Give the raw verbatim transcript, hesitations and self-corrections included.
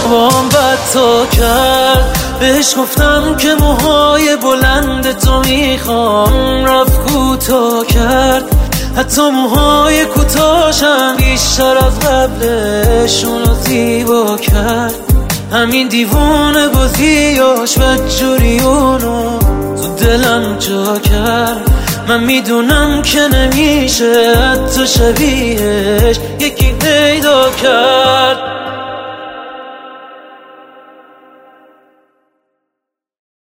بام بد تا کرد. بهش گفتم که موهای بلند تو میخوام، رفت کوتاه کرد. حتی موهای کوتاه‌شم بیشتر از قبلش اونو زیبا کرد. همین دیوونه بازیاش بدجوری اونو تو دلم جا کرد. من میدونم که نمیشه حتی شبیهش یکی پیدا کرد.